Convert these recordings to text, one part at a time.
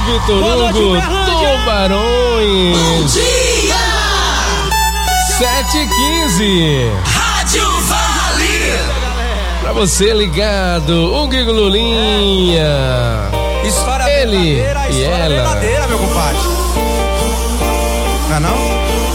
Vitor Hugo, Tubarões. Bom dia! 7h15. Rádio Vale. Pra você ligado, o Guigo Lulinha. História Ele verdadeira, e história ela. verdadeira, meu compadre. Não é não?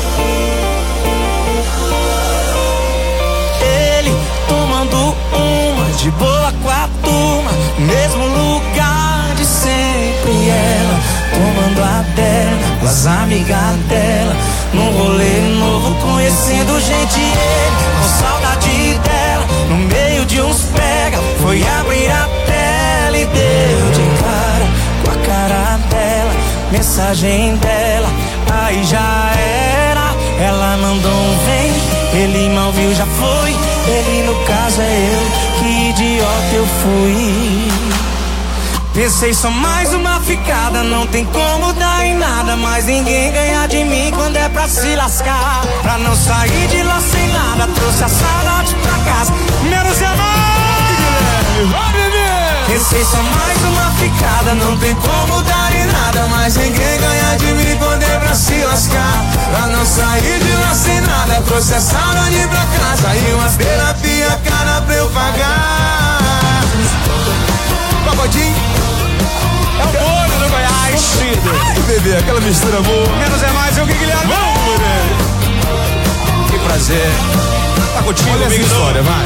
Ele tomando uma de boa com a turma, mesmo lugar de sempre. Ela tomando a dela com as amigas dela, num rolê novo, conhecendo gente. Ele com saudade dela, no meio de uns pega, foi abrir a tela e deu de cara com a cara dela, mensagem dela, aí já era. Ela mandou um vem, ele mal viu, já foi. Ele no caso é eu, que idiota eu fui. Pensei só mais uma ficada, não tem como dar em nada, mas ninguém ganha de mim quando é pra se lascar. Pra não sair de lá sem nada, trouxe a saudade pra casa, menos é mais. Pensei só mais uma ficada, não tem como dar em nada, mas ninguém ganha de mim quando é pra se lascar. Pra não sair de lá sem nada, trouxe a saudade pra casa e uma terapia cara pra eu pagar. Pagodinho é o molho do Goiás. Ai, bebê, aquela mistura boa. Menos é mais, eu que Guilherme. Vamos, bebê. Que prazer. Tá contigo comigo, história, vai.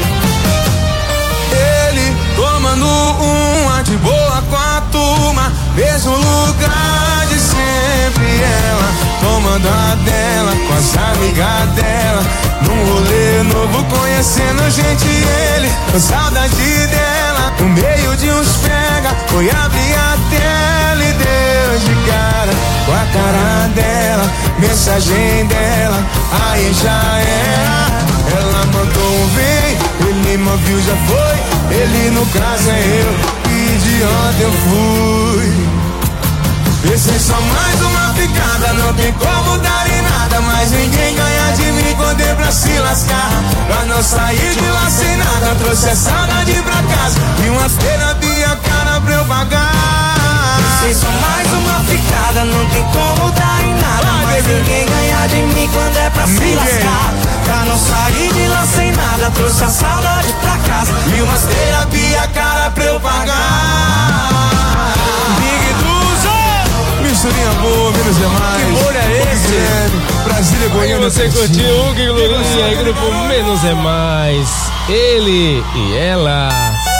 Ele tomando uma de boa com a turma, mesmo lugar de sempre. Ela tomando a dela com as amigas dela, num rolê novo, conhecendo gente. Ele com saudade dela, no meio de uns pega, foi abrir a tela e deu de cara com a cara dela, mensagem dela, aí já era. Ela mandou um vem, ele mal viu, já foi. Ele no caso é eu, que idiota eu fui. Pensei só mais uma ficada, não tem como dar em nada, mas ninguém ganha de mim quando é pra se lascar. Pra não sair de lá sem nada, trouxe a saudade pra casa e uma terapia cara pra eu pagar. Pensei só mais uma ficada, não tem como dar em nada, mas ninguém ganha de mim quando é pra se lascar. Pra não sair de lá sem nada, trouxe a saudade pra casa e uma terapia cara pra eu pagar. Big Duzo, misturinha boa, menos demais. Que molho é esse? Brasília, Goiânia. Você curtiu o Guigo Lulinha e grupo Menos é Mais. Ele e ela.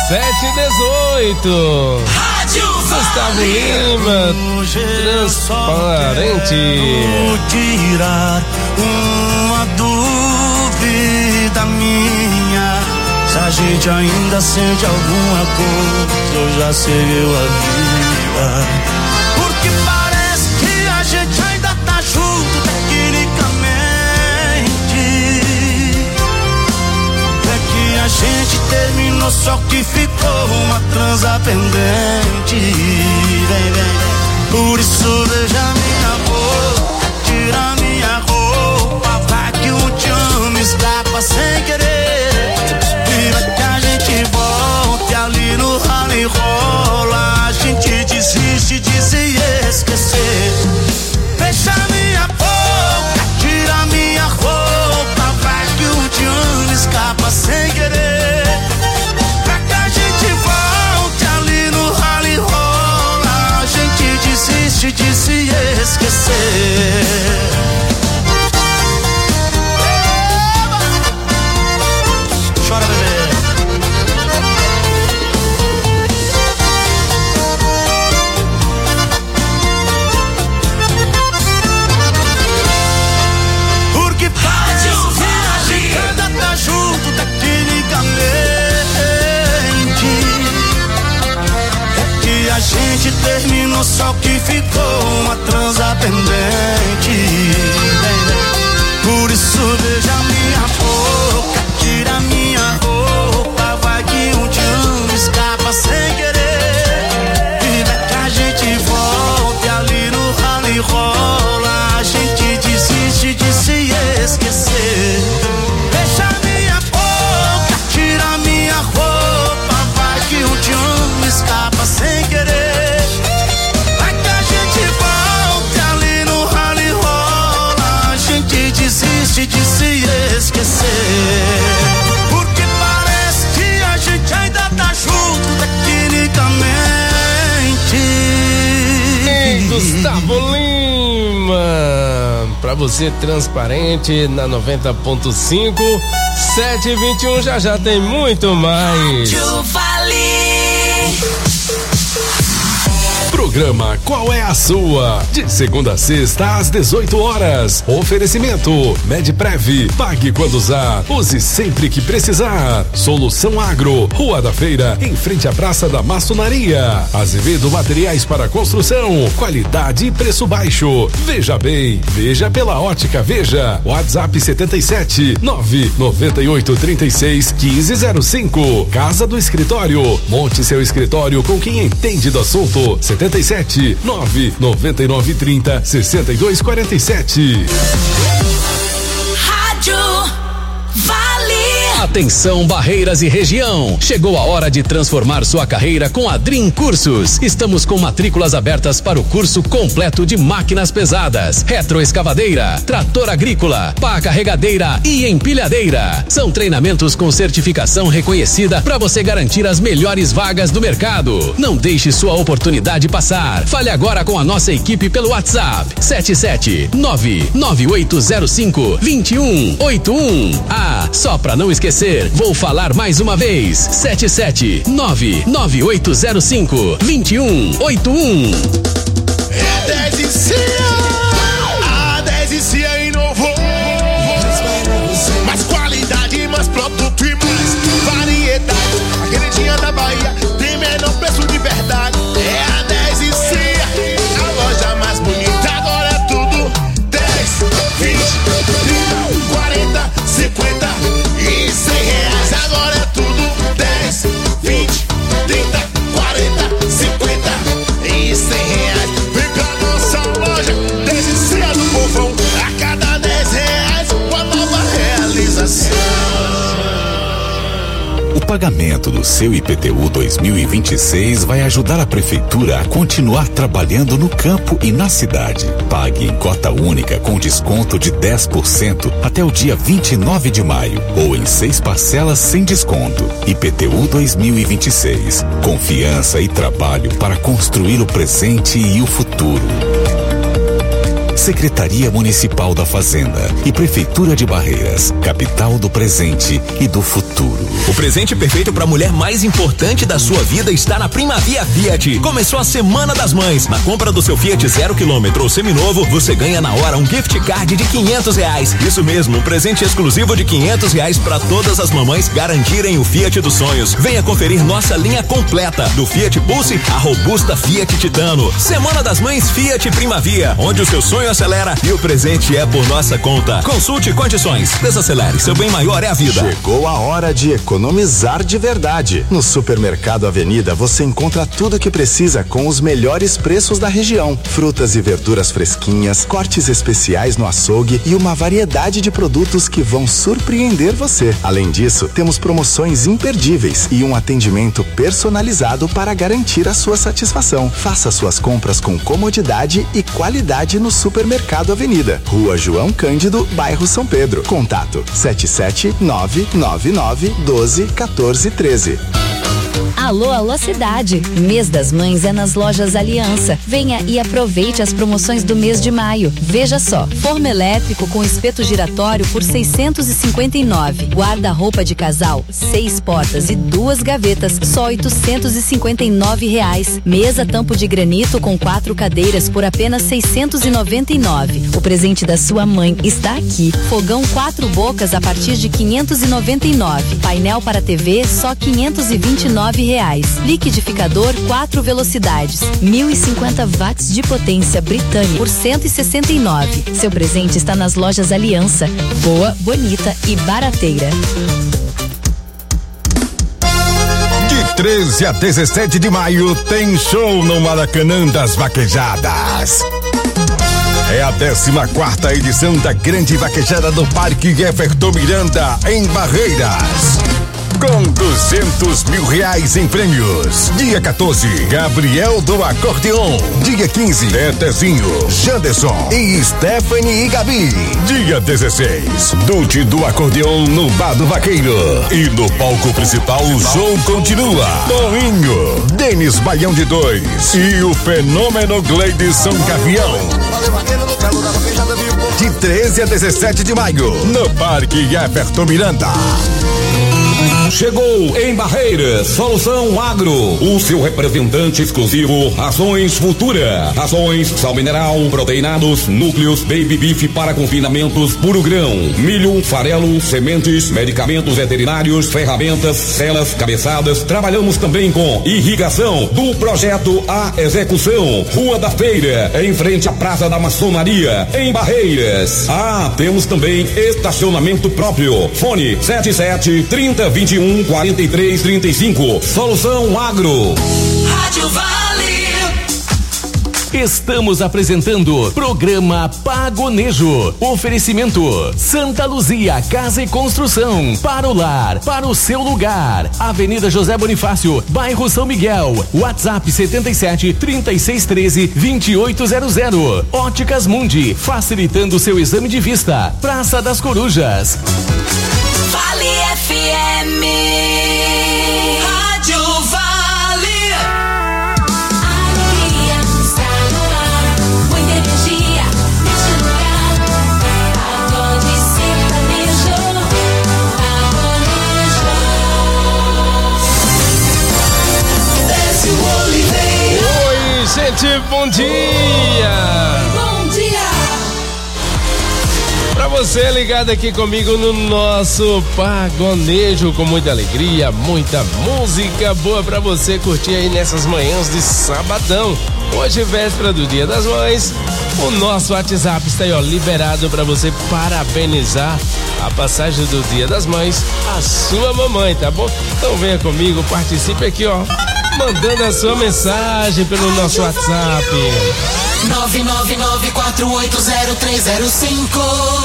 7h18. Rádio Gustavo Vale. Lima, Transparente. Tirar uma dúvida minha, se a gente ainda sente alguma coisa, eu já sei a vida. Porque parece que a gente ainda tá junto tecnicamente. É que a gente terminou, só que ficou uma transa pendente. Vem, vem. Por isso veja minha boca, tira minha roupa, vai que um te amo, escapa sem querer. Espera que a gente volte ali no ralo e rola, a gente desiste de se esquecer. Fecha minha boca, tira minha roupa, vai que um te amo, escapa sem querer. Pra que a gente volte ali no ralo e rola, a gente desiste de se esquecer. Chora, bebê. Porque parece que a gente ainda tá junto tecnicamente. É que a gente terminou, só que ficou uma transa pendente. Por isso beija minha boca, tira minha roupa, vai que um te amo, escapa sem querer. E vai que a gente volte ali no ralo e rola, a gente desiste de se esquecer. Deixa minha boca, tira minha roupa, vai que um te amo, escapa sem querer. Vai que a gente Gustavo Lima. Pra você transparente na 90.5, 7h21, já tem muito mais. Rádio Vale. Programa Qual é a Sua? De segunda a sexta às 18 horas. Oferecimento Medprev. Pague quando usar. Use sempre que precisar. Solução Agro. Rua da Feira, em frente à Praça da Maçonaria. Azevedo Materiais para Construção. Qualidade e preço baixo. Veja bem. Veja pela Ótica Veja. WhatsApp 77-99836-1505. Casa do Escritório. Monte seu escritório com quem entende do assunto. 77-99930-6247. Rádio Vale. Atenção, Barreiras e região. Chegou a hora de transformar sua carreira com a Dream Cursos. Estamos com matrículas abertas para o curso completo de máquinas pesadas, retroescavadeira, trator agrícola, pá carregadeira e empilhadeira. São treinamentos com certificação reconhecida para você garantir as melhores vagas do mercado. Não deixe sua oportunidade passar. Fale agora com a nossa equipe pelo WhatsApp 77998052181. Ah, só para não esquecer, vou falar mais uma vez: 77998052181. É 10 e Cia, a 10 e Cia inovou. Mais qualidade, mais produto e mais variedade. A queridinha da Bahia tem menor preço de verdade. É a 10 e Cia, a loja mais bonita. Agora é tudo 10, 20, 30, 40, 50 e 100 reais. Agora é tudo 10, 20, 30, 40, 50 e 100 reais. Vem pra nossa loja, 10 e Cia do povão. A cada 10 reais, uma nova realização. O pagamento do seu IPTU 2026 vai ajudar a Prefeitura a continuar trabalhando no campo e na cidade. Pague em cota única com desconto de 10% até o dia 29 de maio ou em 6 parcelas sem desconto. IPTU 2026. Confiança e trabalho para construir o presente e o futuro. Secretaria Municipal da Fazenda e Prefeitura de Barreiras, capital do presente e do futuro. O presente perfeito para a mulher mais importante da sua vida está na Primavia Fiat. Começou a Semana das Mães. Na compra do seu Fiat 0 km ou seminovo, você ganha na hora um gift card de R$500. Isso mesmo, um presente exclusivo de R$500 para todas as mamães garantirem o Fiat dos sonhos. Venha conferir nossa linha completa, do Fiat Pulse à robusta Fiat Titano. Semana das Mães Fiat Primavia, onde o seu sonho acelera e o presente é por nossa conta. Consulte condições. Desacelere, seu bem maior é a vida. Chegou a hora de economizar de verdade. No Supermercado Avenida você encontra tudo o que precisa com os melhores preços da região. Frutas e verduras fresquinhas, cortes especiais no açougue e uma variedade de produtos que vão surpreender você. Além disso, temos promoções imperdíveis e um atendimento personalizado para garantir a sua satisfação. Faça suas compras com comodidade e qualidade no Supermercado Avenida, Rua João Cândido, bairro São Pedro. Contato 77999121413. Alô, alô cidade. Mês das Mães é nas lojas Aliança. Venha e aproveite as promoções do mês de maio. Veja só: forno elétrico com espeto giratório por R$659. Guarda-roupa de casal, 6 portas e 2 gavetas, só R$859. Mesa tampo de granito com 4 cadeiras por apenas R$699. O presente da sua mãe está aqui. Fogão 4 bocas a partir de R$599. Painel para TV só R$529. Liquidificador 4 velocidades, 1050 watts de potência Britânia por R$169. Seu presente está nas lojas Aliança. Boa, bonita e barateira. De 13 a 17 de maio tem show no Maracanã das Vaquejadas. É a 14ª edição da Grande Vaquejada do Parque Everton Miranda, em Barreiras. com R$200 mil em prêmios. Dia 14, Gabriel do Acordeon. Dia 15, Tetezinho, Janderson e Stephanie e Gabi. Dia 16, Dute do Acordeon no Bar do Vaqueiro. E no palco principal o show continua. Torinho, Denis Baião de 2 e o fenômeno Gleidson Gavião. De 13 a 17 de maio, no Parque Everton Miranda. Chegou em Barreiras, Solução Agro, o seu representante exclusivo, Rações Futura. Rações, sal mineral, proteinados, núcleos, baby beef para confinamentos, puro grão, milho, farelo, sementes, medicamentos veterinários, ferramentas, celas, cabeçadas. Trabalhamos também com irrigação, do projeto à execução. Rua da Feira, em frente à Praça da Maçonaria, em Barreiras. Temos também estacionamento próprio. Fone 77-30-21-43-35. Solução Agro. Rádio Vale. Estamos apresentando programa Pagonejo. Oferecimento Santa Luzia Casa e Construção. Para o lar, para o seu lugar. Avenida José Bonifácio, bairro São Miguel. WhatsApp 77-3613-2800. Óticas Mundi, facilitando seu exame de vista. Praça das Corujas. Vale FM. Rádio Vale. Alegria está no ar. Muita energia neste lugar. Pagode sertanejo. Pagonejo. Desce o Oliveira. Oi, gente, bom dia. Bom dia. Pra você ligado aqui comigo no nosso Pagonejo, com muita alegria, muita música boa pra você curtir aí nessas manhãs de sabadão. Hoje, véspera do Dia das Mães, o nosso WhatsApp está aí, ó, liberado pra você parabenizar a passagem do Dia das Mães, a sua mamãe, tá bom? Então venha comigo, participe aqui, ó, mandando a sua mensagem pelo nosso WhatsApp. 999-480305.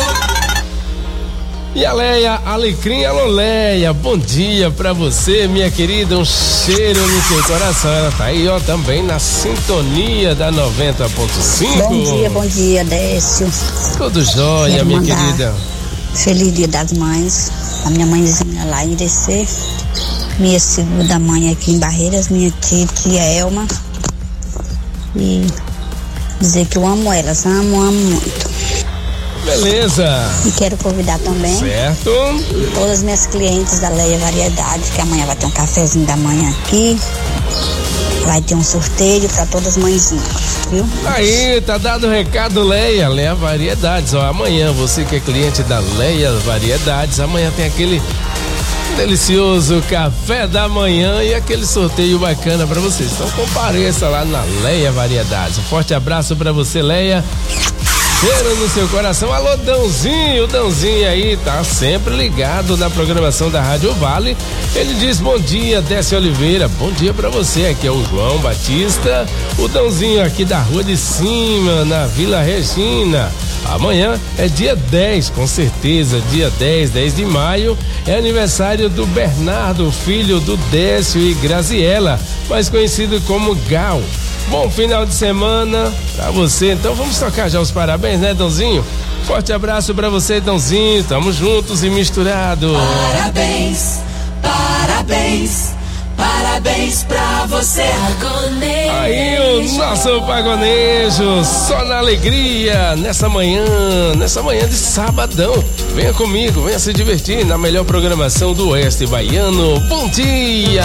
E a Leia Alecrim, alô Leia, bom dia pra você, minha querida, um cheiro no seu coração. Ela tá aí, ó, também na sintonia da 90.5. Bom dia, Décio. Tudo jóia, Quero minha mandar querida. Feliz Dia das Mães, a minha mãezinha lá em Irecê, minha segunda mãe aqui em Barreiras, minha tia Elma, e dizer que eu amo elas, amo muito. Beleza. E quero convidar também Certo. todas as minhas clientes da Leia Variedade, que amanhã vai ter um cafezinho da manhã aqui, vai ter um sorteio para todas as mãezinhas, viu? Aí, tá dado o recado, Leia Variedades, ó, amanhã, você que é cliente da Leia Variedades, amanhã tem aquele delicioso café da manhã e aquele sorteio bacana pra vocês. Então compareça lá na Leia Variedades. Um forte abraço pra você, Leia. Cheiro no seu coração. Alô, Dãozinho, o Dãozinho aí tá sempre ligado na programação da Rádio Vale. Ele diz bom dia, Décio Oliveira, bom dia pra você. Aqui é o João Batista, o Dãozinho aqui da Rua de Cima, na Vila Regina. Amanhã é dia 10, com certeza, dia 10 de maio, é aniversário do Bernardo, filho do Décio e Graziela, mais conhecido como Gal. Bom final de semana pra você. Então vamos tocar já os parabéns, né, Dãozinho? Forte abraço pra você, Dãozinho. Tamo juntos e misturados. Parabéns, parabéns, parabéns pra você. Pagonejo. Aí o nosso Pagonejo, só na alegria, nessa manhã de sabadão. Venha comigo, venha se divertir na melhor programação do Oeste Baiano. Bom dia!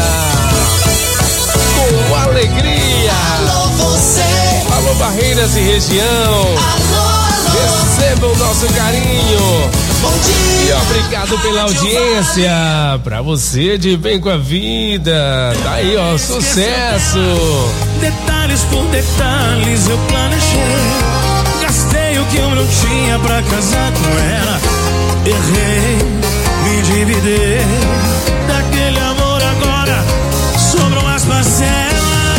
Com alegria. Alô, você. Alô, Barreiras e região. Alô, alô. Receba o nosso carinho. Bom dia. E obrigado pela audiência. Pra você de bem com a vida. Tá aí, ó, sucesso. Detalhes por detalhes eu planejei. Gastei o que eu não tinha pra casar com ela. Errei, me endividei. Daquele amor agora sobram as parcelas.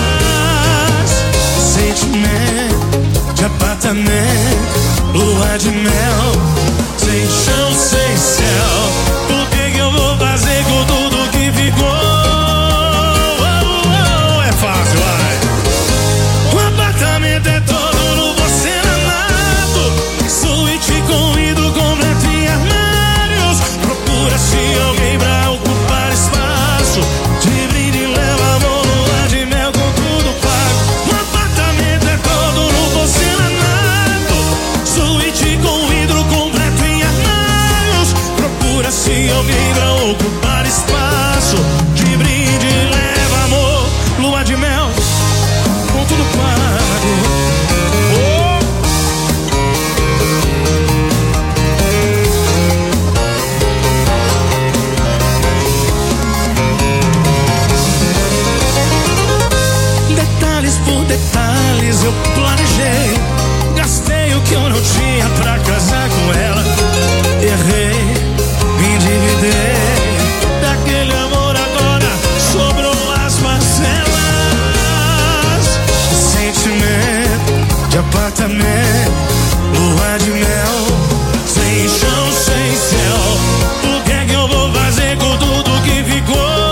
Sentimento de apartamento, lua de mel, sem chão, sem céu. O que eu vou fazer com tudo que de apartamento, lua de mel, sem chão, sem céu. O que é que eu vou fazer com tudo que ficou?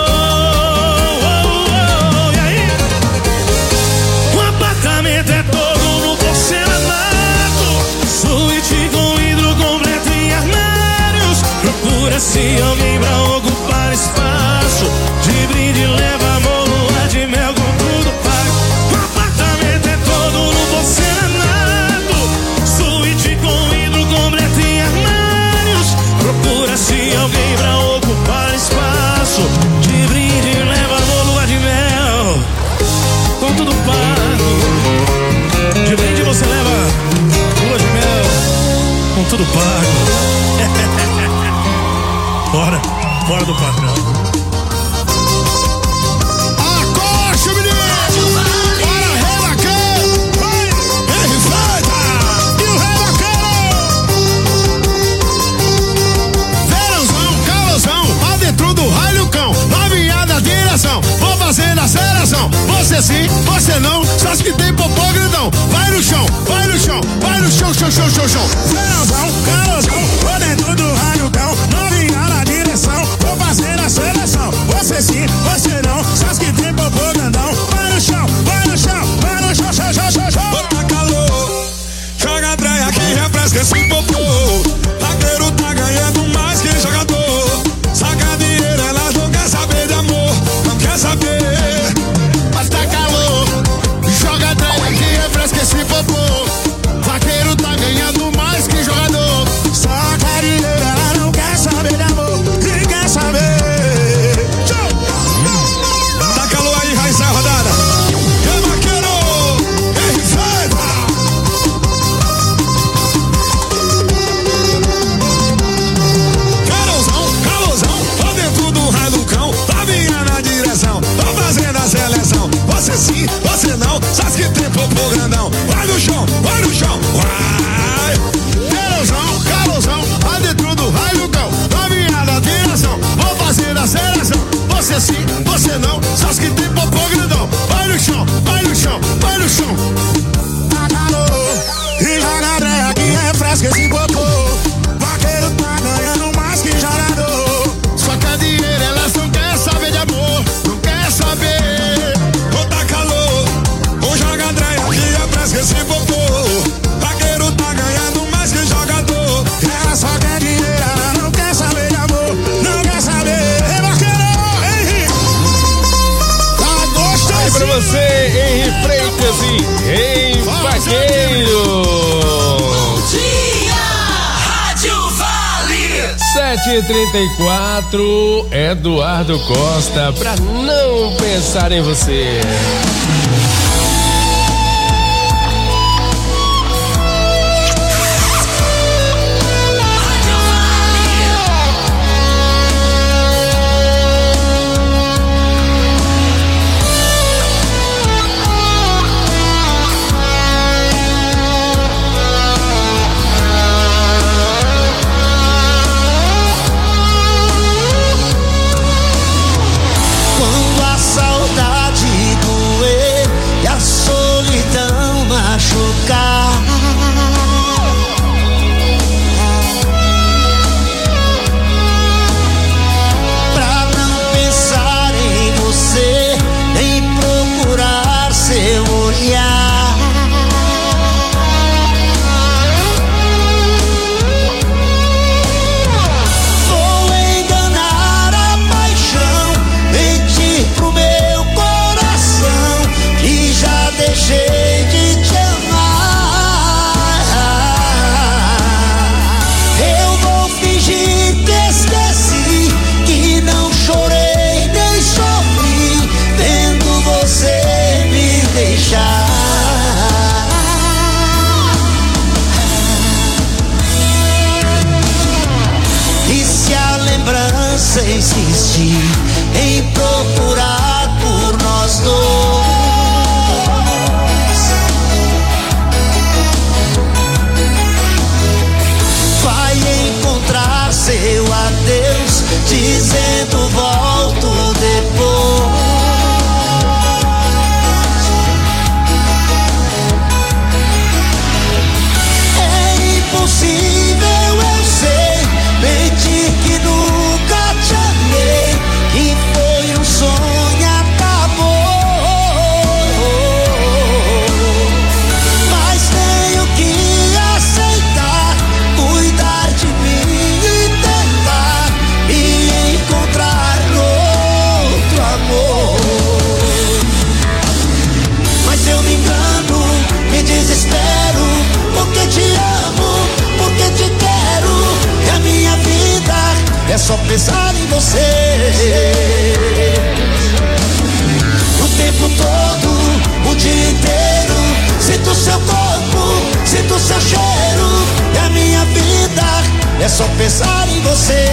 E aí? O apartamento é todo no porcelanato, suíte com vidro completo e armários. Procura-se alguém pra ocupar espaço, de brinde leva amor, lua de mel com tudo pago. O apartamento é todo no porcelanato, suíte com vidro completo e armários. Procura-se alguém pra ocupar espaço, de brinde leva amor, lua de mel com tudo pago. De brinde você leva lua de mel com tudo pago. Fora do padrão. Acosta, menino! Bora, rei bacana! Vai! Respeita! E o rei bacana! Verãozão, calosão, lá dentro do raio cão, novinha da direção, vou fazendo aceleração. Você sim, você não, só as que tem popô grandão. Vai no chão, vai no chão, vai no chão, chão, chão, chão, chão. Verãozão, calosão, lá dentro do raio cão, novinha da direção, vou fazer a seleção. Você sim, você não, só as que tem popô grandão. Vai no chão, vai no chão, vai no chão, chão, chão, chão, chão. Bota calor, joga a treia que refresca esse popô. Zagueiro tá ganhando mais que jogador. Saca dinheiro, elas não quer saber de amor, não quer saber. Mas tá calor, joga a treia que refresca esse popô. Zagueiro tá ganhando mais que jogador. Saca dinheiro, ela não quer saber de amor, nem quer saber. Tá calor aí, vai essa rodada. Que vaqueiro, enfeita. Calosão, tô dentro do raio do cão, tá vinha na direção, tô fazendo a seleção. Você sim, você não, sabe que tem popô grandão. Vai no chão, vai no chão, vai. Calosão, lá dentro do raio cão, novinha da direção, vou fazer a aceleração. Você sim, você não, só as que tem popô grandão. Vai no chão, vai no chão, vai no chão. Tá calor, e joga a treia que refresca esse popô. Vaqueiro tá ganhando mais que jogador. Só que a dinheiro elas não quer saber de amor, não quer saber. Ô tá calor, ou joga a treia que refresca esse popô. Vaqueiro tá ganhando mais que jogador. Ela só quer dinheiro, ela não quer saber de amor, não quer saber. Ei, vaqueiro, Henrique! Tá gostoso! Aí pra você, Henri Freitas e Rei Vaqueiro. Bom dia, Rádio Vale. 7h34, Eduardo Costa, pra não pensar em você. Quando a saudade doer e a solidão machucar, pra não pensar em você, nem procurar seu olhar. Vou enganar a paixão, mentir pro meu coração, que já deixei de te amar. Eu vou fingir que esqueci, que não chorei nem sofri, vendo você me deixar. E se a lembrança insistir em procurar por nós dois, vai encontrar seu adeus dizendo volto depois. só pensar em você.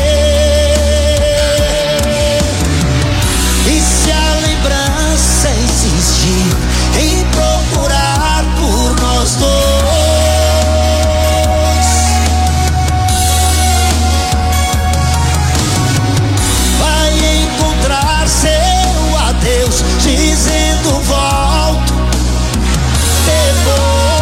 E se a lembrança insistir em procurar por nós dois, vai encontrar seu adeus dizendo volto depois.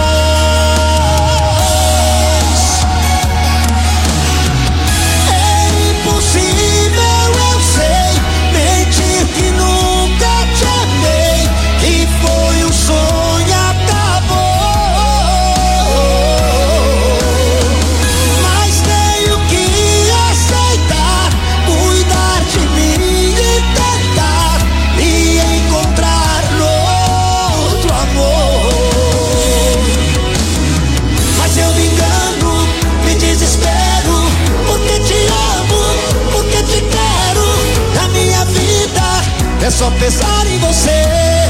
É só pensar em você.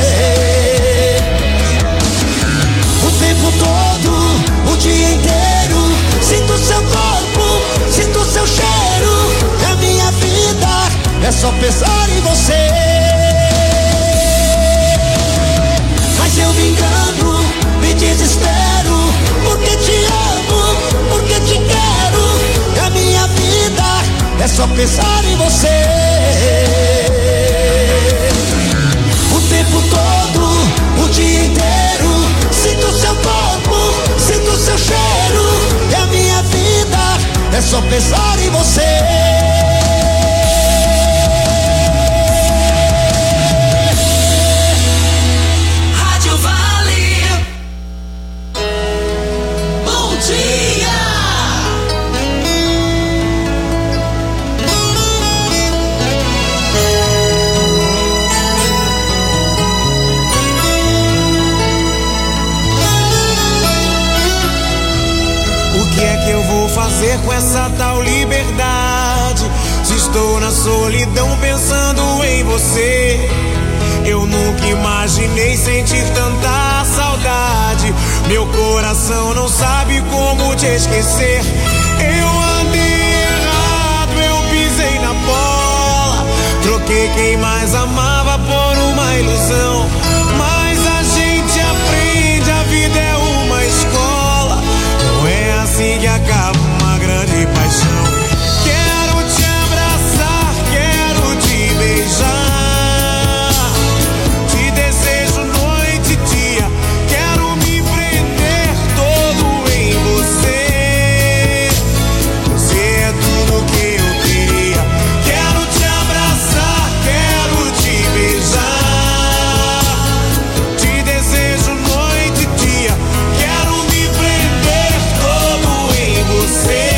O tempo todo, o dia inteiro. Sinto seu corpo, sinto seu cheiro. É minha vida, é só pensar em você. Mas eu me engano, me desespero. Porque te amo, porque te quero. É minha vida, é só pensar em você. O tempo todo, o dia inteiro. Sinto seu corpo, sinto seu cheiro. É a minha vida, é só pensar em você. Rádio Vale. Bom dia. Fazer com essa tal liberdade? Se estou na solidão pensando em você, eu nunca imaginei sentir tanta saudade. Meu coração não sabe como te esquecer. Eu andei errado, eu pisei na bola. Troquei quem mais amava por uma ilusão. Mas a gente aprende, a vida é uma escola. Não é assim que acaba uma grande paixão. Quero te abraçar, quero te beijar. Te desejo noite e dia. Quero me prender todo em você. Você é tudo que eu queria. Quero te abraçar, quero te beijar. Te desejo noite e dia. Quero me prender todo em você.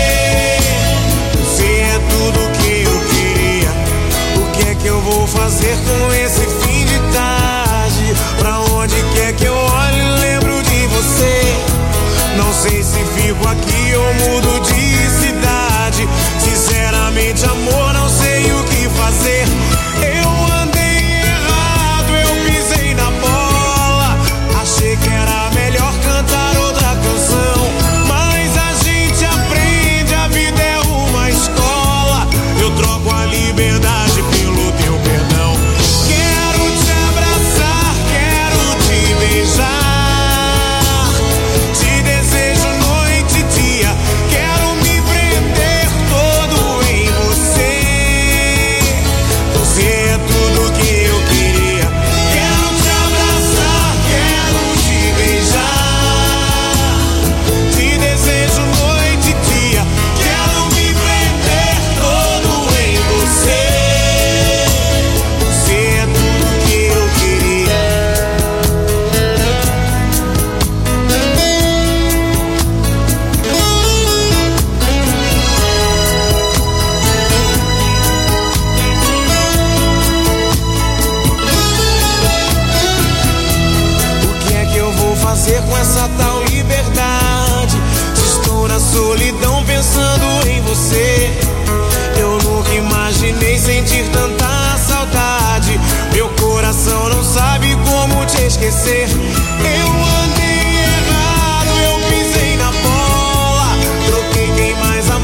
Você é tudo que eu queria. O que é que eu vou fazer com esse fim de tarde? Pra onde quer que eu olhe, lembro de você. Não sei se fico aqui ou mudo de cidade. Sinceramente, amor, não sei o que fazer. Eu andei errado, eu pisei na bola. Achei que era melhor cantar outra canção. Mas a gente aprende, a vida é uma escola. Eu troco a liberdade pelo teu perdão. Quero te abraçar, quero te beijar. Te desejo noite e dia. Quero me prender todo em você. Você é tudo que eu queria. Quero te abraçar, quero te beijar. Te desejo noite e dia. Quero me prender todo em você. Você é tudo que eu queria. O que é que eu vou fazer com essa tal liberdade? Se estou na solidão pensando em você, eu nunca imaginei sentir tanta saudade. Meu coração não sabe como te esquecer. Eu andei errado, eu pisei na bola. Troquei quem mais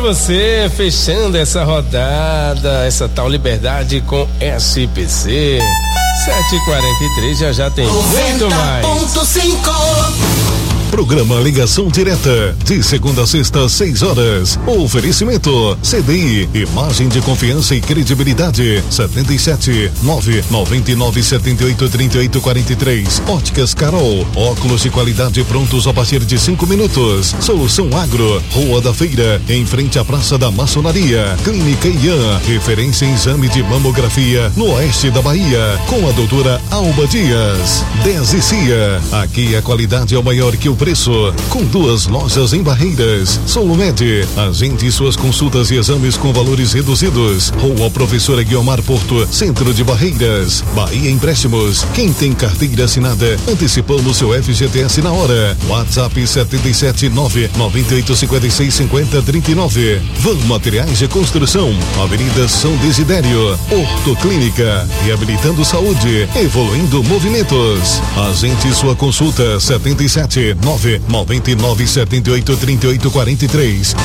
você, fechando essa rodada, essa tal liberdade com SPC. 7h43, já tem muito mais. 90.5. Programa Ligação Direta, de segunda a sexta, 6 horas. Oferecimento, CDI, imagem de confiança e credibilidade, 77-999-78-38-43. Óticas Carol, óculos de qualidade prontos a partir de 5 minutos. Solução Agro, Rua da Feira, em frente à Praça da Maçonaria. Clínica Ian, referência em exame de mamografia no oeste da Bahia, com a doutora Alba Dias. 10 e Cia, aqui a qualidade é o maior que o preço, com 2 lojas em Barreiras. Solumed, agende suas consultas e exames com valores reduzidos. Rua Professora Guiomar Porto, centro de Barreiras. Bahia Empréstimos, quem tem carteira assinada, antecipando seu FGTS na hora. WhatsApp 779-9856-5039. Van Materiais de Construção, Avenida São Desidério. Ortoclínica, reabilitando saúde, evoluindo movimentos. Agende sua consulta 77-999-78-38-43.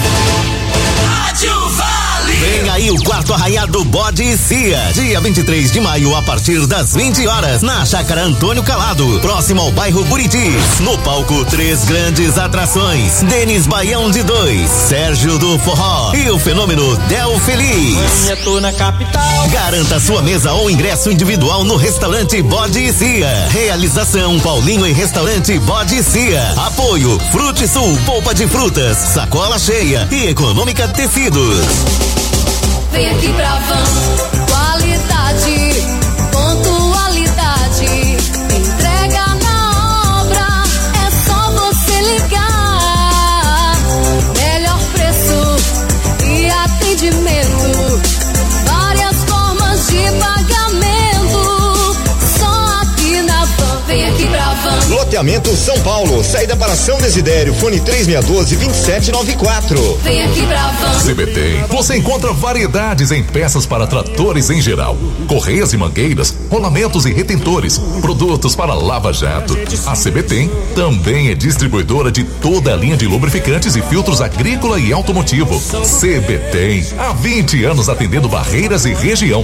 Vem aí o quarto arraiado Bode e Cia, dia 23 de maio, a partir das 20 horas, na Chácara Antônio Calado, próximo ao bairro Buritis. No palco, 3 grandes atrações: Denis Baião de 2, Sérgio do Forró e o fenômeno Del Feliz. Eu tô na capital. Garanta sua mesa ou ingresso individual no restaurante Bode e Cia. Realização Paulinho e Restaurante Bode e Cia. Apoio Frute Sul, polpa de frutas, sacola cheia e Econômica Tecidos. Vem aqui pra Van, qualidade, pontualidade, entrega na obra, é só você ligar. Melhor preço e atendimento, várias formas de pagamento, só aqui na Van. Vem aqui pra Van. Loteamento São Paulo, saída para São Desidério, fone 3612-2794. Vem aqui pra Van. CBT, você encontra variedades em peças para tratores em geral, correias e mangueiras, rolamentos e retentores, produtos para lava-jato. A CBT também é distribuidora de toda a linha de lubrificantes e filtros agrícola e automotivo. CBT, há 20 anos atendendo Barreiras e região.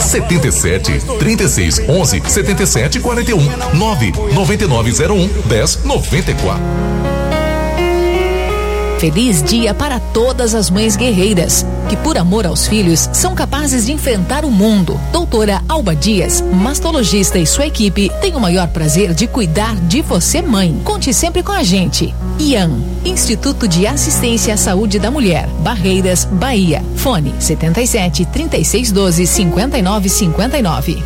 77-3611-7741, 99901-1094. Feliz dia para todas as mães guerreiras, que por amor aos filhos são capazes de enfrentar o mundo. Doutora Alba Dias, mastologista, e sua equipe têm o maior prazer de cuidar de você, mãe. Conte sempre com a gente. IAN, Instituto de Assistência à Saúde da Mulher, Barreiras, Bahia. Fone 77-3612-5959.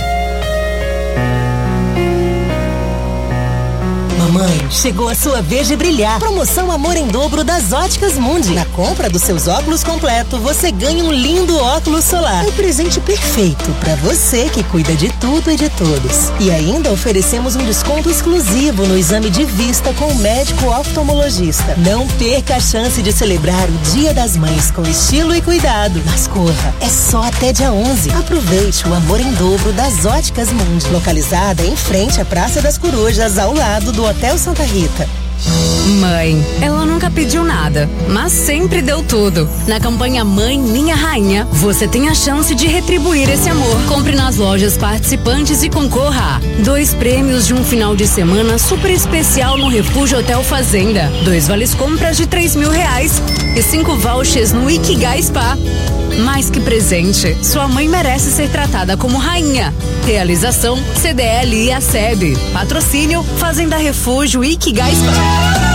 Mamãe, chegou a sua vez de brilhar. Promoção Amor em Dobro das Óticas Mundi. Na compra dos seus óculos completo, você ganha um lindo óculos solar. Um presente perfeito para você que cuida de tudo e de todos. E ainda oferecemos um desconto exclusivo no exame de vista com o médico oftalmologista. Não perca a chance de celebrar o Dia das Mães com estilo e cuidado. Mas corra, é só até dia 11. Aproveite o Amor em Dobro das Óticas Mundi. Localizada em frente à Praça das Corujas, ao lado do Hotel Santa Rita. Mãe, ela nunca pediu nada, mas sempre deu tudo. Na campanha Mãe Minha Rainha, você tem a chance de retribuir esse amor. Compre nas lojas participantes e concorra a 2 prêmios de um final de semana super especial no Refúgio Hotel Fazenda, 2 vales compras de R$3.000 e 5 vouchers no Ikigai Spa. Mais que presente, sua mãe merece ser tratada como rainha. Realização CDL e ASEB. Patrocínio Fazenda Refúgio Ikigai Spa.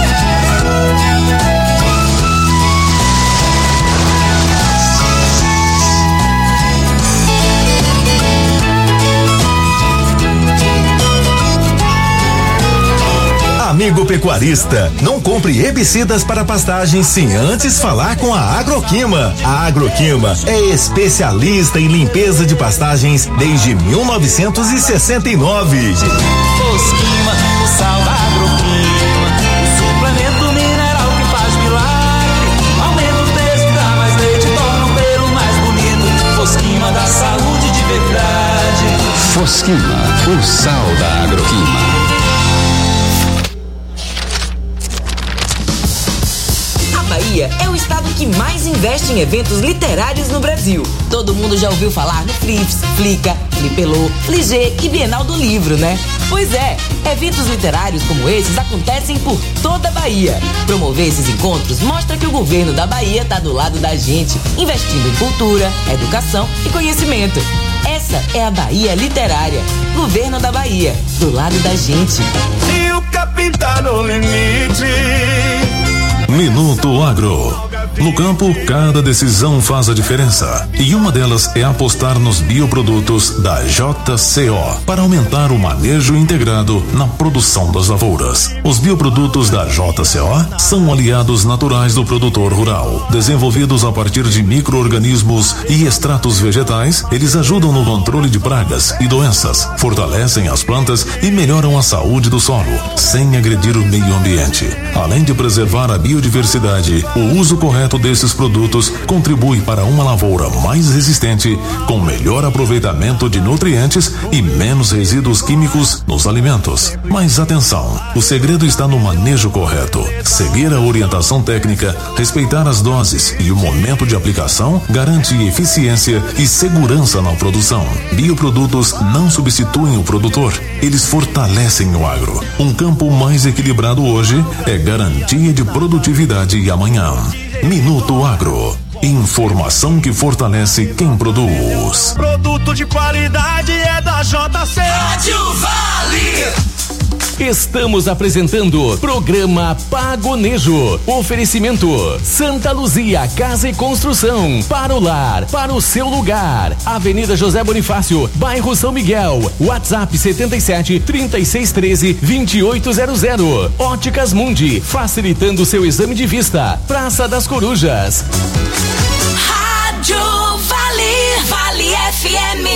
Amigo pecuarista, não compre herbicidas para pastagens sem antes falar com a Agroquima. A Agroquima é especialista em limpeza de pastagens desde 1969. Fosquima, o sal da Agroquima, o suplemento mineral que faz milagre. Aumenta o peso, dá mais leite, torna o pelo mais bonito. Fosquima da saúde de verdade. Fosquima, o sal da Agroquima. Bahia é o estado que mais investe em eventos literários no Brasil. Todo mundo já ouviu falar no Flips, Flica, Flipelô, Fligê e Bienal do Livro, né? Pois é, eventos literários como esses acontecem por toda a Bahia. Promover esses encontros mostra que o governo da Bahia está do lado da gente, investindo em cultura, educação e conhecimento. Essa é a Bahia Literária. Governo da Bahia, do lado da gente. E o capim tá no limite. Minuto Agro. No campo, cada decisão faz a diferença. E uma delas é apostar nos bioprodutos da JCO para aumentar o manejo integrado na produção das lavouras. Os bioprodutos da JCO são aliados naturais do produtor rural. Desenvolvidos a partir de micro-organismos e extratos vegetais, eles ajudam no controle de pragas e doenças, fortalecem as plantas e melhoram a saúde do solo, sem agredir o meio ambiente. Além de preservar a biodiversidade, o uso correto desses produtos contribui para uma lavoura mais resistente, com melhor aproveitamento de nutrientes e menos resíduos químicos nos alimentos. Mas atenção, o segredo está no manejo correto. Seguir a orientação técnica, respeitar as doses e o momento de aplicação garante eficiência e segurança na produção. Bioprodutos não substituem o produtor, eles fortalecem o agro. Um campo mais equilibrado hoje é garantia de produtividade amanhã. Minuto Agro. Informação que fortalece quem produz. Produto de qualidade é da JC. Rádio Vale. Estamos apresentando programa Pagonejo. Oferecimento Santa Luzia Casa e Construção. Para o lar, para o seu lugar. Avenida José Bonifácio, bairro São Miguel. WhatsApp 77 3613 2800. Óticas Mundi, facilitando seu exame de vista. Praça das Corujas. Rádio Vale, Vale FM.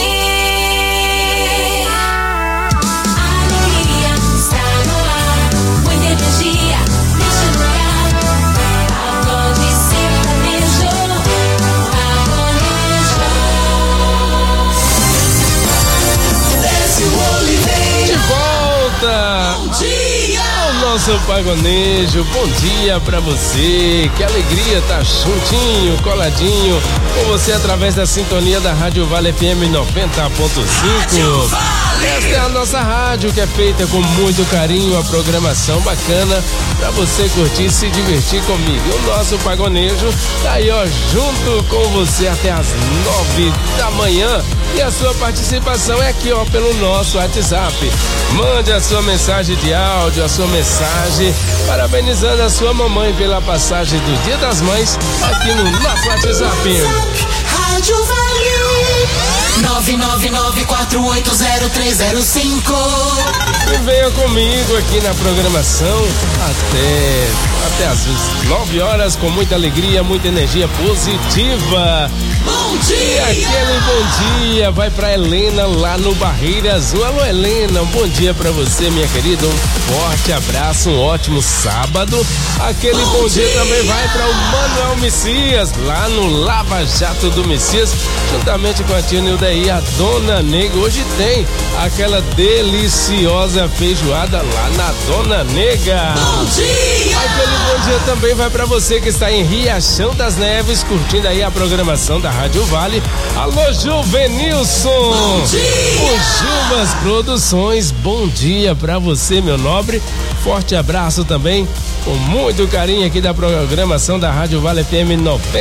Bom dia! O nosso Pagonejo, bom dia pra você. Que alegria tá juntinho, coladinho com você através da sintonia da Rádio Vale FM 90.5. Esta é a nossa rádio que é feita com muito carinho, a programação bacana pra você curtir e se divertir comigo. O nosso Pagonejo tá aí, ó, junto com você até as 9 da manhã. E a sua participação é aqui, ó, pelo nosso WhatsApp. Mande a sua mensagem de áudio, a sua mensagem parabenizando a sua mamãe pela passagem do Dia das Mães aqui no nosso WhatsApp. Rádio Vale 999480305. E venha comigo aqui na programação até as 9 horas com muita alegria, muita energia positiva. Bom dia! E aquele bom dia vai pra Helena lá no Barreira Azul. Alô, Helena, um bom dia pra você, minha querida. Um forte abraço, um ótimo sábado. Aquele bom dia também vai pra o Manuel Messias, lá no Lava Jato do Messias, juntamente com a tia Nilda e a Dona Nega. Hoje tem aquela deliciosa feijoada lá na Dona Nega. Bom dia! Aquele bom dia também vai pra você que está em Riachão das Neves, curtindo aí a programação da Rádio Vale. Alô, Juvenilson! Bom dia! O Gilmas Produções, bom dia pra você, meu nobre. Forte abraço também, com muito carinho aqui da programação da Rádio Vale FM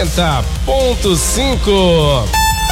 90.5.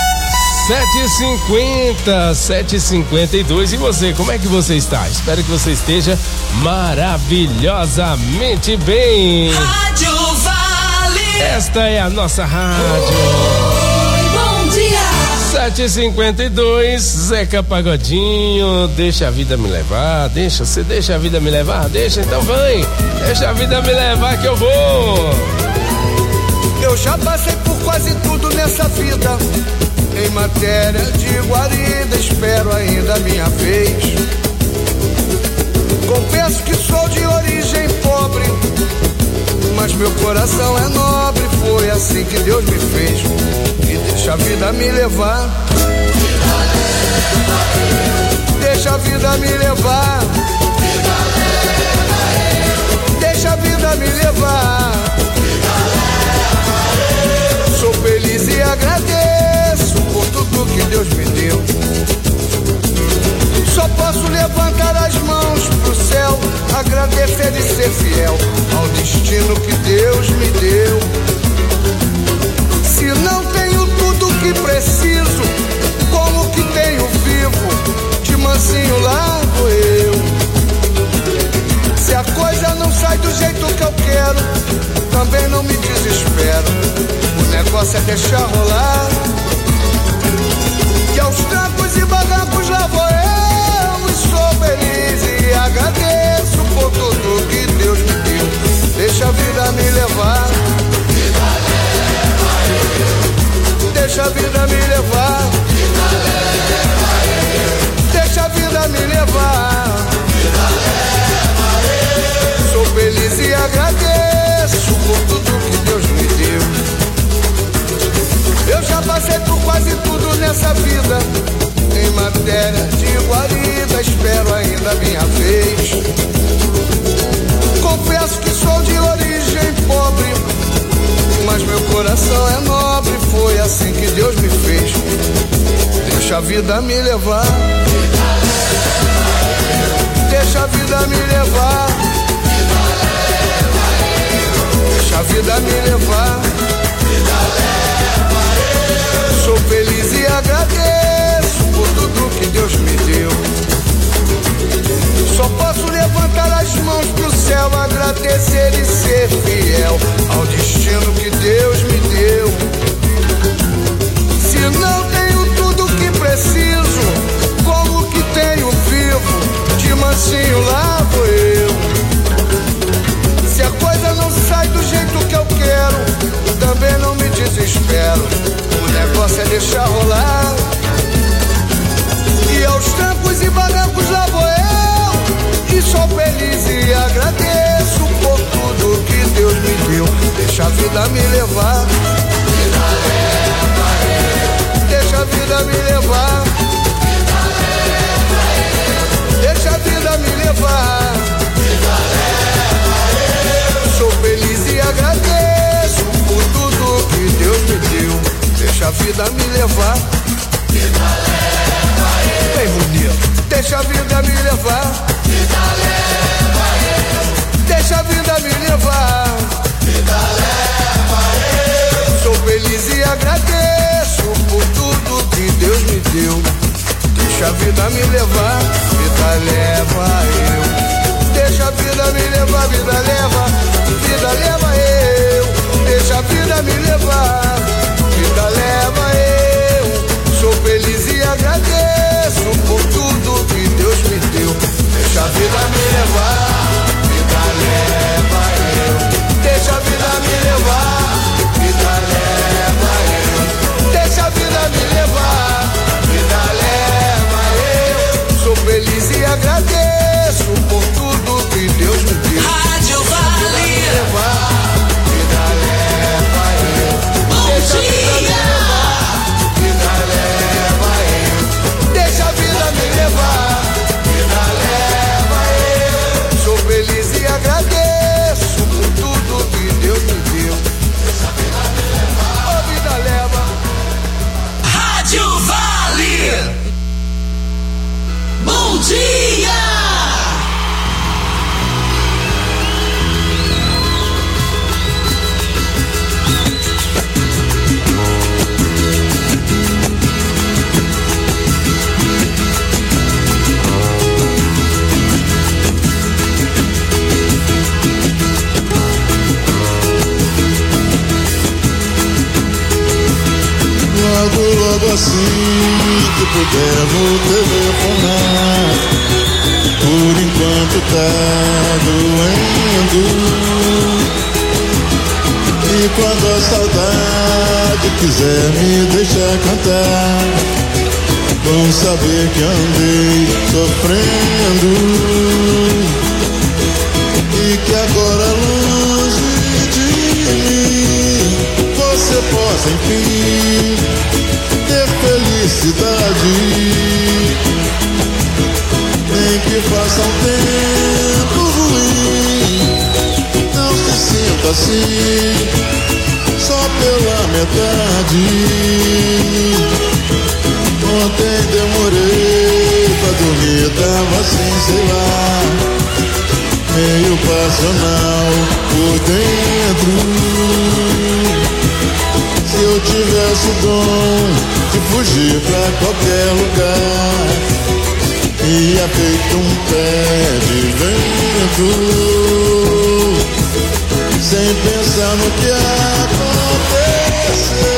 7h52. E você, como é que você está? Espero que você esteja maravilhosamente bem. Rádio Vale. Esta é a nossa rádio. Bom dia. 7h52, Zeca Pagodinho, deixa a vida me levar, deixa a vida me levar, então vem, deixa a vida me levar que eu vou. Eu já passei por quase tudo nessa vida, em matéria de guarida, espero ainda a minha vez. Confesso que sou de origem pobre, mas meu coração é nobre, foi assim que Deus me fez. E deixa a vida me levar, deixa a vida me levar, deixa a vida me levar, fiel ao destino que Deus me deu. Se não tenho tudo que preciso, como que tenho vivo, de mansinho lá vou eu. Se a coisa não sai do jeito que eu quero, também não me desespero, o negócio é deixar rolar. Que aos trancos e barrancos lá vou eu, e sou feliz e agradeço por tudo que Deus me deu. Deixa a vida me levar, deixa a vida me levar, deixa a vida me levar. Sou feliz e agradeço por tudo que Deus me deu. Eu já passei por quase tudo nessa vida, em matéria de guarida, espero ainda a minha vez. Confesso que sou de origem pobre, mas meu coração é nobre, foi assim que Deus me fez. Deixa a vida me levar, deixa a vida me levar, deixa a vida me levar. Sou feliz e agradeço por tudo que Deus me deu. Só posso levantar as mãos pro céu, agradecer e ser fiel ao destino que Deus me deu. Se não tenho tudo que preciso, como que tenho vivo, de mansinho lá vou eu. Se a coisa não sai do jeito que eu quero, também não me desespero, o negócio é deixar rolar. E aos trancos e barrancos lá vou eu, e sou feliz e agradeço por tudo que Deus me deu. Deixa a vida me levar, deixa a vida me levar, deixa a vida me levar. Sou feliz e agradeço por tudo que Deus me deu. Deixa a vida me levar, bem bonito. Deixa a vida me levar, deixa a vida me levar. Sou feliz e agradeço por tudo que Deus me deu. Deixa a vida me levar, vida leva eu. Deixa a vida me levar, vida leva eu. Deixa a vida me levar, vida leva eu. Sou feliz e agradeço por tudo que Deus me deu. Deixa a vida me levar, vida leva eu. Deixa a vida me levar, vida leva eu. Deixa a vida me levar, vida leva eu. Sou feliz e agradeço por tudo que Deus me deu. Rádio Vale. Vida leva eu. Deixa a vida me levar, vida leva eu. Deixa a vida me levar, vida leva eu. Sou feliz e agradeço por tudo que Deus me deu. Deixa a vida me levar, oh, vida leva. Rádio Vale. Bom dia. Logo assim que puder vou telefonar. Por enquanto tá doendo. E quando a saudade quiser me deixar cantar, vão saber que andei sofrendo. E que agora longe de mim você possa enfim ter felicidade. Nem que faça um tempo ruim, não se sinta assim, só pela metade. Ontem demorei pra dormir, tava assim, sei lá, meio passional por dentro. Se eu tivesse o dom de fugir pra qualquer lugar, ia feito um pé de vento, sem pensar no que aconteceu.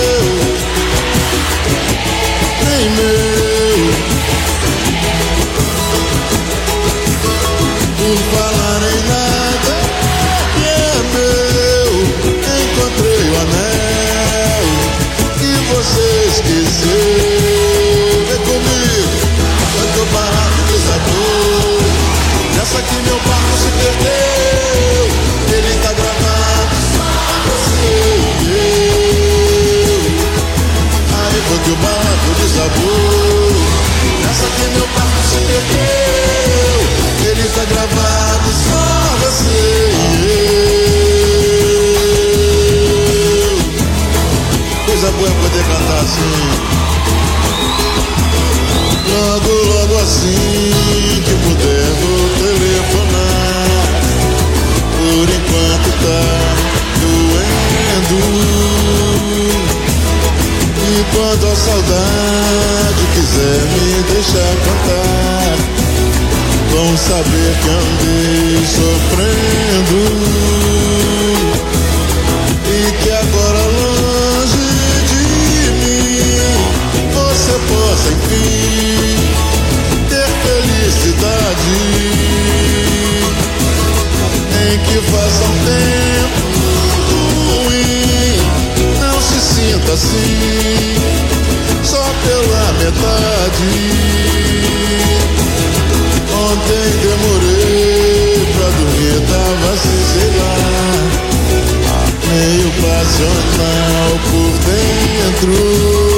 Nem meu. Por falar em nada que é meu, encontrei o anel que você esqueceu. Vem comigo, quando o barraco desabou, nessa que meu barco se perdeu, ele tá gravado só você e eu. Aí quando o barraco desabou, nessa que meu barco se perdeu, ele tá gravado só você e eu. Coisa boa é poder cantar assim. Logo, logo assim que puder vou telefonar. Por enquanto tá doendo. E quando a saudade quiser me deixar cantar, vão saber que andei sofrendo e que agora longe de mim você possa enfim ter felicidade, nem que faça um tempo ruim, não se sinta assim só pela metade. Ontem demorei pra dormir, tava assim, sei lá, meio passional por dentro.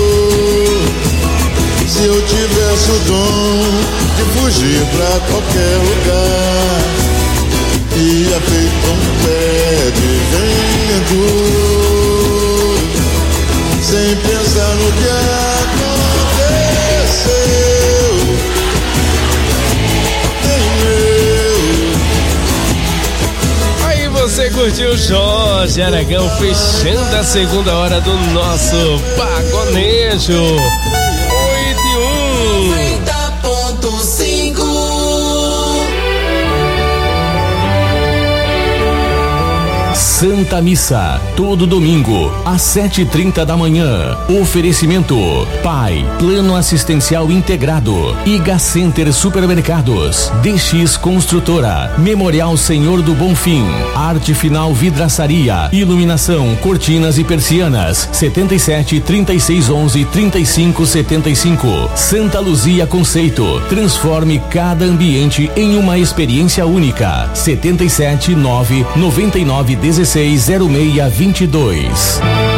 Se eu tivesse o dom de fugir pra qualquer lugar, ia feito um pé de vento, sem pensar no que aconteceu. Você curtiu Jorge Aragão fechando a segunda hora do nosso Pagonejo 90.5. Santa Missa, todo domingo, às 7h30 da manhã. Oferecimento: Pai, Plano Assistencial Integrado, Iga Center Supermercados, DX Construtora, Memorial Senhor do Bonfim, Arte Final Vidraçaria, Iluminação, Cortinas e Persianas, 77 36 11 35 75. Santa Luzia Conceito, transforme cada ambiente em uma experiência única. 77 9 99 16 0622.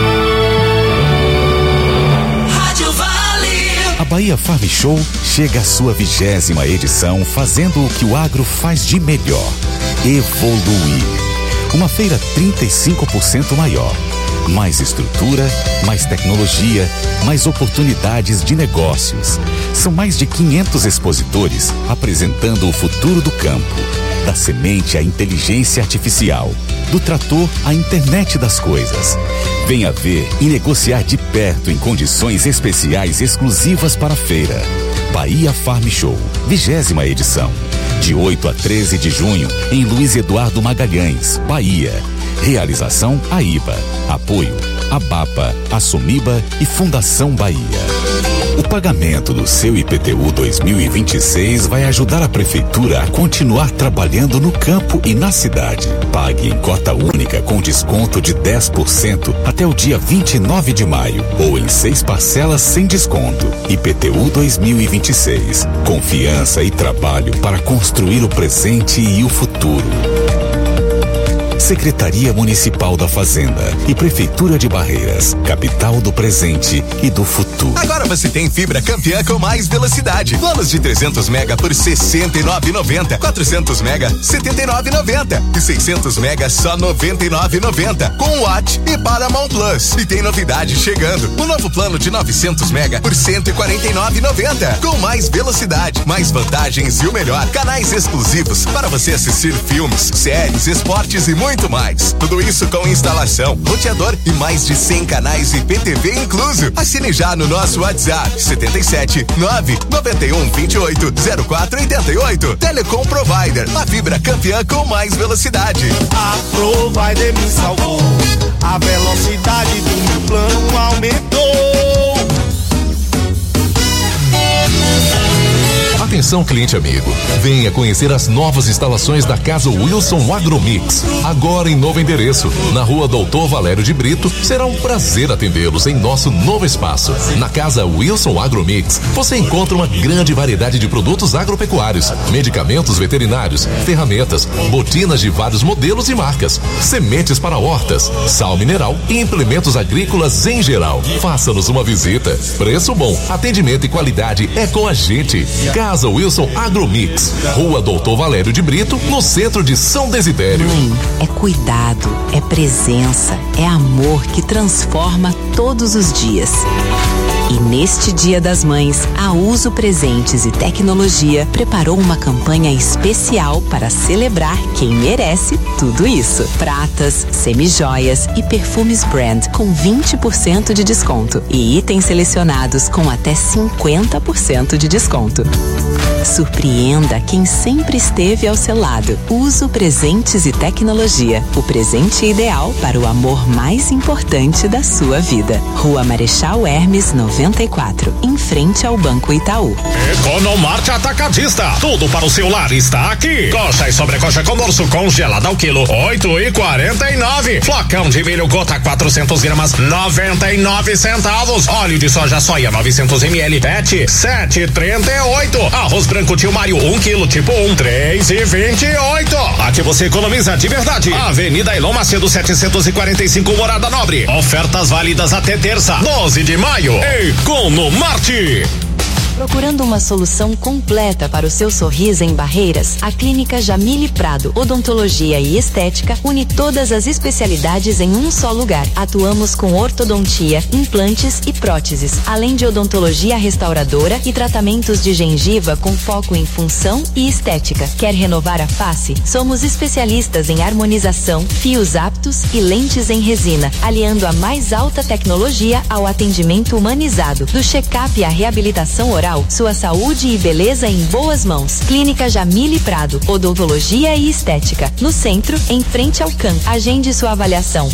Rádio Vale. A Bahia Farm Show chega à sua 20ª edição, fazendo o que o agro faz de melhor: evoluir. Uma feira 35% maior, mais estrutura, mais tecnologia, mais oportunidades de negócios. São mais de 500 expositores apresentando o futuro do campo, da semente à inteligência artificial, do trator à internet das coisas. Venha ver e negociar de perto em condições especiais exclusivas para a feira. Bahia Farm Show, 20ª edição, de 8 a 13 de junho, em Luiz Eduardo Magalhães, Bahia. Realização AIBA, apoio ABAPA, Assumiba e Fundação Bahia. O pagamento do seu IPTU 2026 vai ajudar a Prefeitura a continuar trabalhando no campo e na cidade. Pague em cota única com desconto de 10% até o dia 29 de maio ou em 6 parcelas sem desconto. IPTU 2026. Confiança e trabalho para construir o presente e o futuro. Secretaria Municipal da Fazenda e Prefeitura de Barreiras, capital do presente e do futuro. Agora você tem fibra Campeã com mais velocidade. Planos de 300 mega por R$ 69,90. 400 mega, R$ 79,90. E 600 mega, só R$ 99,90. Com Watt e Paramount Plus. E tem novidade chegando. O novo plano de 900 mega por R$ 149,90. Com mais velocidade, mais vantagens e o melhor, canais exclusivos para você assistir filmes, séries, esportes e muito mais. Tudo isso com instalação, roteador e mais de 100 canais IPTV incluso. Assine já no nosso WhatsApp 77 991 28 0488. Telecom Provider, a fibra campeã com mais velocidade. A Provider me salvou, a velocidade do meu plano aumentou. Atenção, cliente amigo, venha conhecer as novas instalações da Casa Wilson Agromix. Agora em novo endereço, na Rua Doutor Valério de Brito. Será um prazer atendê-los em nosso novo espaço. Na Casa Wilson Agromix, você encontra uma grande variedade de produtos agropecuários, medicamentos veterinários, ferramentas, botinas de vários modelos e marcas, sementes para hortas, sal mineral e implementos agrícolas em geral. Faça-nos uma visita. Preço bom, atendimento e qualidade é com a gente. Casa Wilson Agromix, Rua Doutor Valério de Brito, no centro de São Desidério. Mãe, é cuidado, é presença, é amor que transforma todos os dias. E neste Dia das Mães, a Uso Presentes e Tecnologia preparou uma campanha especial para celebrar quem merece tudo isso. Pratas, semijoias e perfumes brand com 20% de desconto e itens selecionados com até 50% de desconto. Surpreenda quem sempre esteve ao seu lado. Uso Presentes e Tecnologia, o presente ideal para o amor mais importante da sua vida. Rua Marechal Hermes 94, em frente ao Banco Itaú. Economarte Atacadista, tudo para o seu lar está aqui. Coxa e sobrecoxa com dorso congelada ao quilo, 8,49. Flocão de milho gota 400 gramas, 99 centavos. Óleo de soja soia 900 ml, PET 7,38. Arroz branco Tio Mário 1 quilo tipo 1, 3,28. Aqui você economiza de verdade. Avenida Elon Macedo 745, Morada Nobre. Ofertas válidas até terça, 12 de maio. Economarte. Procurando uma solução completa para o seu sorriso em Barreiras, a Clínica Jamile Prado, Odontologia e Estética, une todas as especialidades em um só lugar. Atuamos com ortodontia, implantes e próteses, além de odontologia restauradora e tratamentos de gengiva com foco em função e estética. Quer renovar a face? Somos especialistas em harmonização, fios aptos e lentes em resina, aliando a mais alta tecnologia ao atendimento humanizado. Do check-up à reabilitação oral, sua saúde e beleza em boas mãos. Clínica Jamile Prado, Odontologia e Estética, no centro, em frente ao CAN. Agende sua avaliação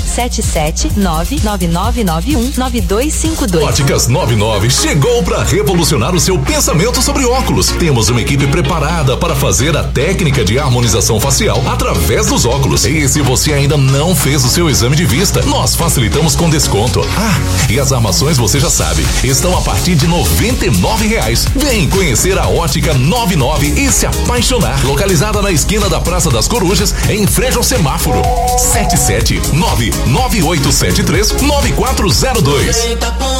77999919252. Óticas 99 chegou para revolucionar o seu pensamento sobre óculos. Temos uma equipe preparada para fazer a técnica de harmonização facial através dos óculos. E se você ainda não fez o seu exame de vista, nós facilitamos com desconto. E as armações você já sabe, estão a partir de R$99. Vem conhecer a Ótica 99 e se apaixonar. Localizada na esquina da Praça das Corujas, em frente ao semáforo. 77998739402.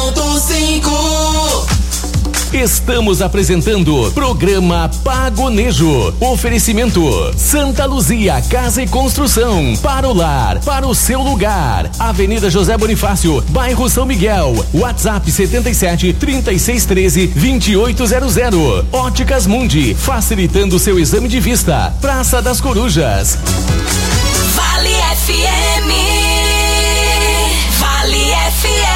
Estamos apresentando programa Pagonejo. Oferecimento Santa Luzia Casa e Construção. Para o lar, para o seu lugar. Avenida José Bonifácio, bairro São Miguel. WhatsApp 77 3613 2800. Óticas Mundi, facilitando seu exame de vista. Praça das Corujas. Vale FM. Vale FM.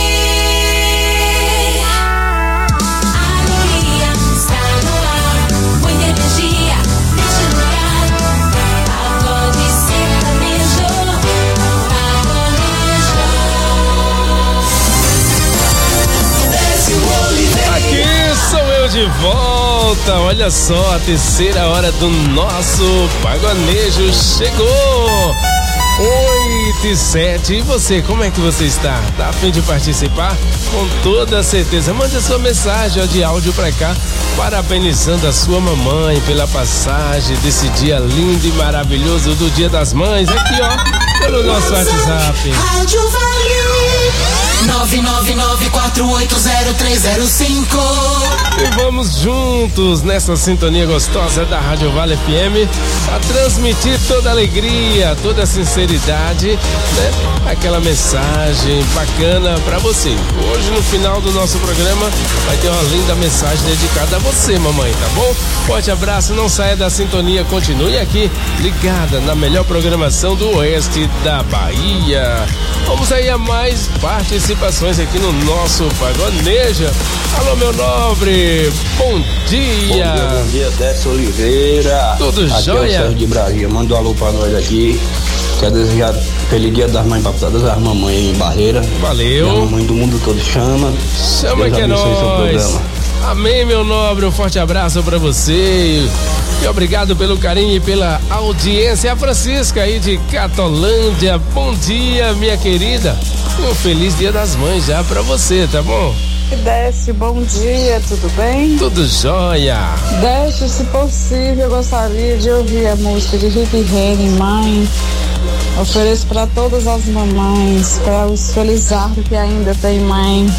De volta, olha só, a terceira hora do nosso Pagonejo chegou. 8h07. E você, como é que você está? Tá a fim de participar? Com toda certeza, mande a sua mensagem de áudio pra cá. parabenizando a sua mamãe pela passagem desse dia lindo e maravilhoso do Dia das Mães. Aqui, ó, pelo nosso WhatsApp. Rádio Vale 999480305. E vamos juntos nessa sintonia gostosa da Rádio Vale FM a transmitir toda a alegria, toda a sinceridade, né? Aquela mensagem bacana pra você. Hoje, no final do nosso programa, vai ter uma linda mensagem dedicada a você, mamãe, tá bom? Forte abraço, não saia da sintonia, continue aqui ligada na melhor programação do oeste da Bahia. Vamos aí a mais participações aqui no nosso Pagoneja. Alô, meu nobre, bom dia. Bom dia, Décio Oliveira. Tudo aqui jóia? É o Sérgio de Brasília. Manda um alô pra nós aqui. Quero desejar feliz dia das mães pra todas as mamães em Barreira. Valeu. E a mamãe do mundo todo chama. Chama Deus que é abençoe seu nóis. programa. Amém, meu nobre. Um forte abraço pra você. E obrigado pelo carinho e pela audiência. A Francisca aí de Catolândia. Bom dia, minha querida. Um feliz Dia das Mães já pra você, tá bom? Décio, bom dia, tudo bem? Tudo jóia. Décio, se possível, eu gostaria de ouvir a música de Rick Rennie, Mãe. Ofereço para todas as mamães, para os felizardos que ainda tem mãe.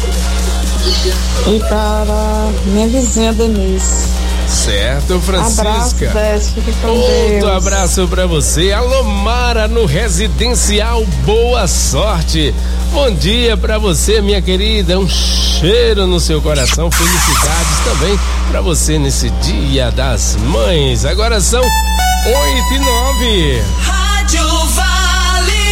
E para minha vizinha Denise. Certo, Francisca. Abraço, Décio, fique com Outro Deus. abraço pra você. Alô, Mara, no Residencial Boa Sorte. Bom dia pra você, minha querida. Um cheiro no seu coração. Felicidades também pra você nesse Dia das Mães. Agora são 8h09. Rádio Vale.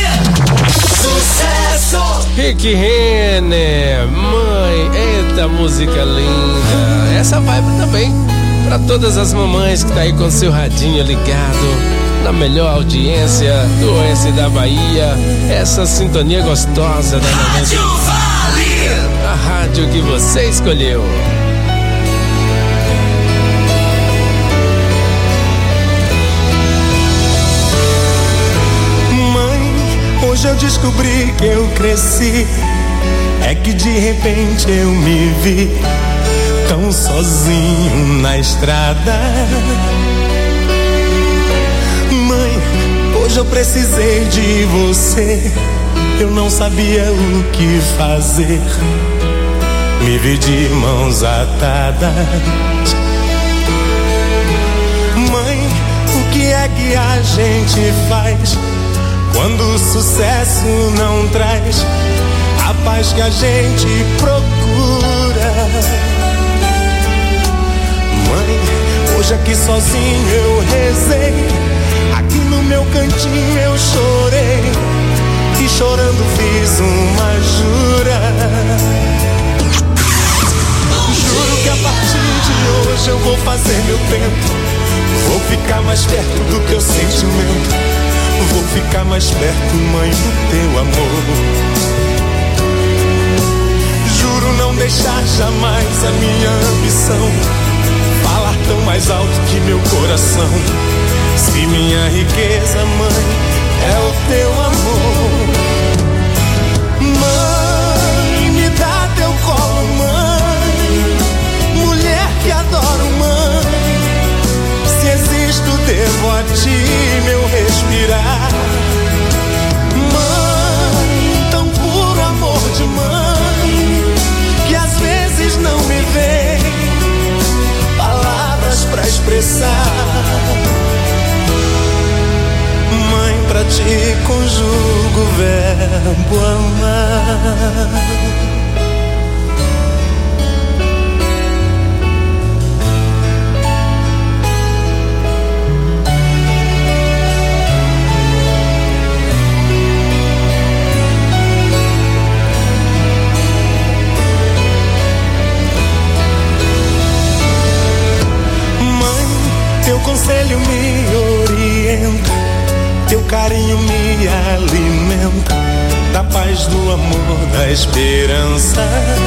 Sucesso. Rick Renner, mãe, eita música linda. Essa vibe também pra todas as mamães que tá aí com seu radinho ligado na melhor audiência do oeste da Bahia. Essa sintonia gostosa da Rádio Vale. a rádio que você escolheu. Mãe, hoje eu descobri que eu cresci. É que de repente eu me vi tão sozinho na estrada. Mãe, hoje eu precisei de você. Eu não sabia o que fazer. Me vi de mãos atadas. Mãe, o que é que a gente faz quando o sucesso não traz a paz que a gente procura? Mãe, hoje aqui sozinho eu rezei, aqui no meu cantinho eu chorei, e chorando fiz uma jura. Juro que a partir de hoje eu vou fazer meu tempo, vou ficar mais perto do teu sentimento, vou ficar mais perto, mãe, do teu amor. Juro não deixar jamais a minha ambição falar tão mais alto que meu coração. Se minha riqueza, mãe, é o teu amor. Mãe, me dá teu colo, mãe, mulher que adoro, mãe. Se existo, devo a ti meu respirar. Mãe, tão puro amor de mãe, que às vezes não me vem palavras pra expressar. Mãe, pra ti conjugo o verbo amar. Teu conselho me orienta, teu carinho me alimenta, da paz, do amor, da esperança.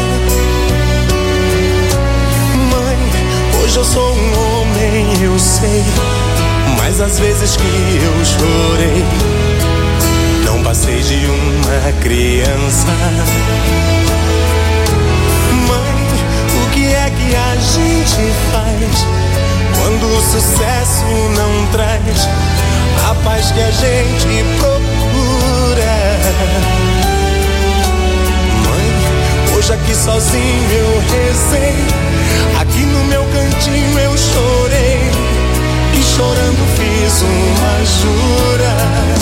Mãe, hoje eu sou um homem, eu sei, mas às vezes que eu chorei, não passei de uma criança. Mãe, o que é que a gente faz sucesso não traz a paz que a gente procura. Mãe, hoje aqui sozinho eu rezei, aqui no meu cantinho eu chorei, e chorando fiz uma jura.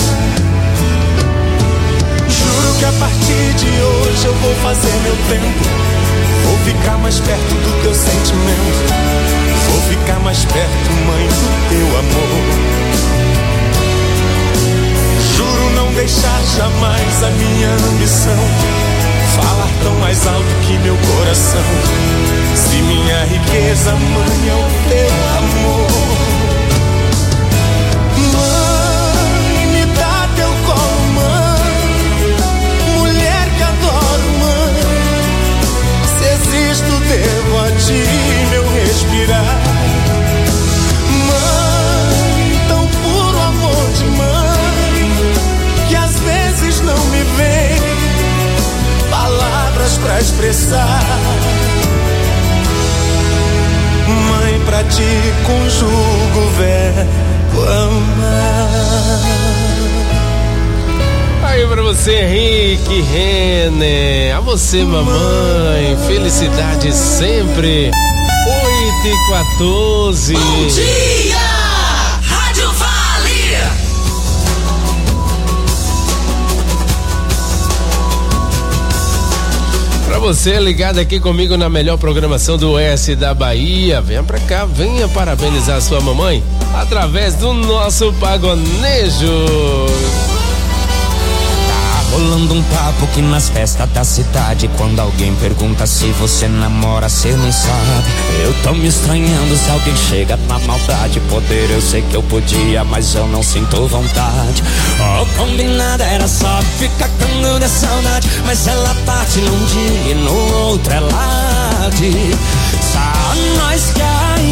Juro que a partir de hoje eu vou fazer meu tempo, vou ficar mais perto do teu sentimento, vou ficar mais perto, mãe, do teu amor. Juro não deixar jamais a minha ambição falar tão mais alto que meu coração. Se minha riqueza, mãe, é o teu amor. Mãe, me dá teu colo, mãe, mulher que adoro, mãe. Se existo, devo a ti meu respirar. Mãe, tão puro amor de mãe, que às vezes não me vem palavras pra expressar. Mãe, pra ti conjugo o verbo amar. Aí pra você, Henrique Renner, a você, mamãe, felicidade sempre. 8h14. Bom dia, Rádio Vale. Pra você ligado aqui comigo na melhor programação do oeste da Bahia, venha pra cá, venha parabenizar a sua mamãe através do nosso pagonejo. Rolando um papo que nas festas da cidade, quando alguém pergunta se você namora, cê não sabe. Eu tô me estranhando se alguém chega na maldade. Poder eu sei que eu podia, mas eu não sinto vontade. O combinado era só ficar cagando de saudade, mas ela parte num dia e no outro ela arde. Só nós que